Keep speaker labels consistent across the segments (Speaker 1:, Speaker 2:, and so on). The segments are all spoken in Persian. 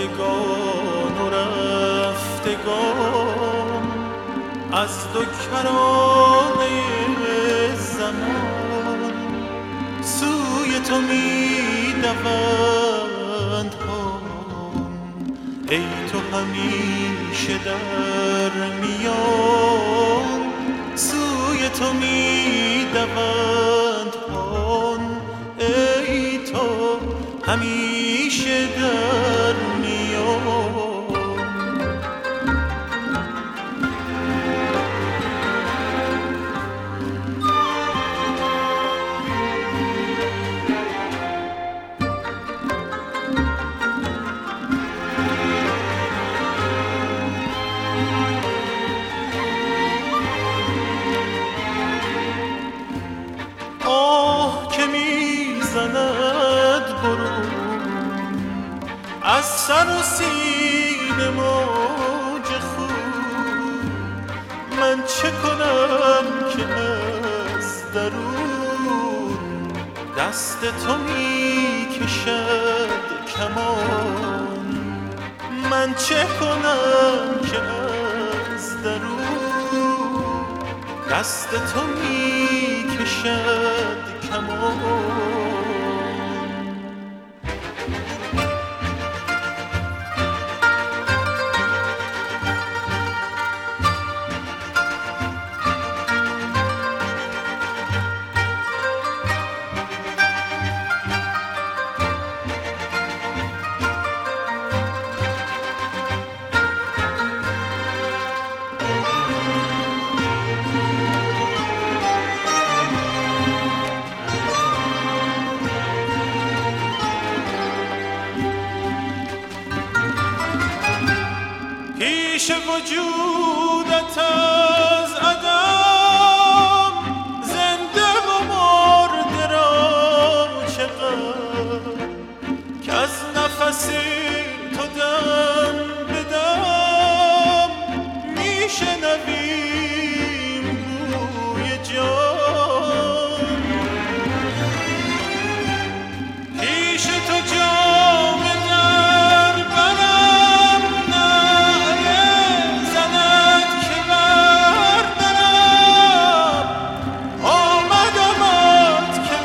Speaker 1: آمدگان و رفتگان از دو کرانه زمان سوی تو می دوند هان، ای تو همیشه در میان سوی تو می دوند هان، ای تو همیشه در میان. از سر و سینه موج خون، من چه کنم که از درون دست تو می کشد کمان، من چه کنم که از درون دست تو می کشد کمان. پیش وجودت از عدم زنده و مرده را چه غم، که از نفس تو دم به دم میشنویم بوی جان. پیش تو جام در برم زند که بردرم، آمدمت که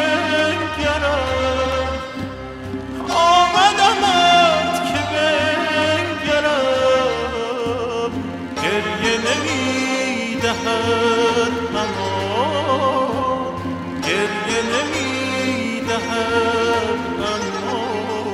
Speaker 1: بنگرم، آمدمت که بنگرم. گریه نمیدهد امان، گریه نمیدهد امان.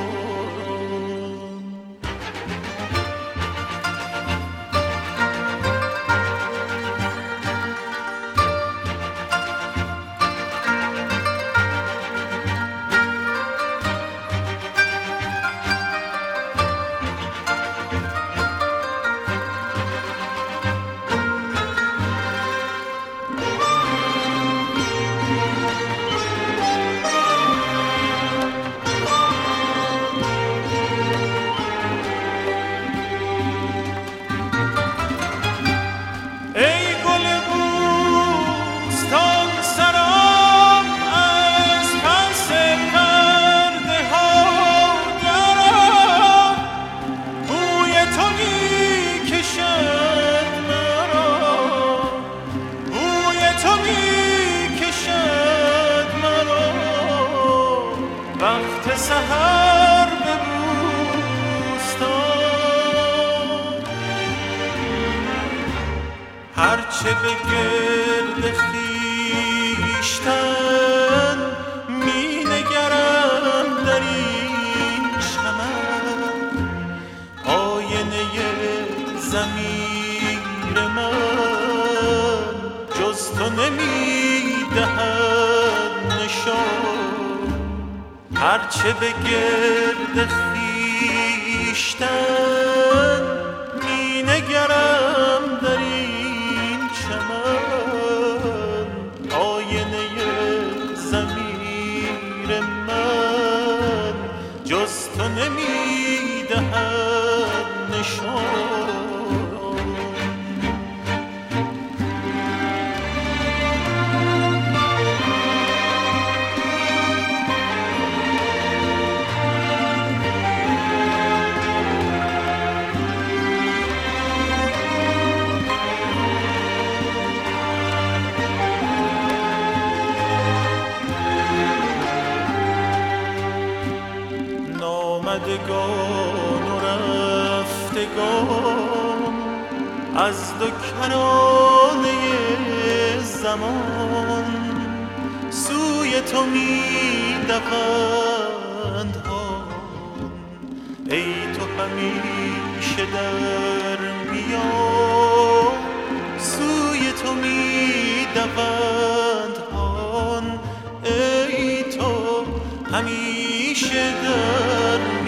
Speaker 1: وقت سحر به بوستان، هرچه به گرد خویشتن می نگرم در این چمن، آینه ضمیر من جز تو نمی دهد نشان، هرچه به گرد خویشتن می نگرم در این چمن، آینه ضمیر من جز تو نمی دهد نشان. آمدگان و رفتگان از دو کرانه زمان سوی تو می دوند هان. ای تو همیشه در میان سوی تو می دوند هان. ای تو همیشه در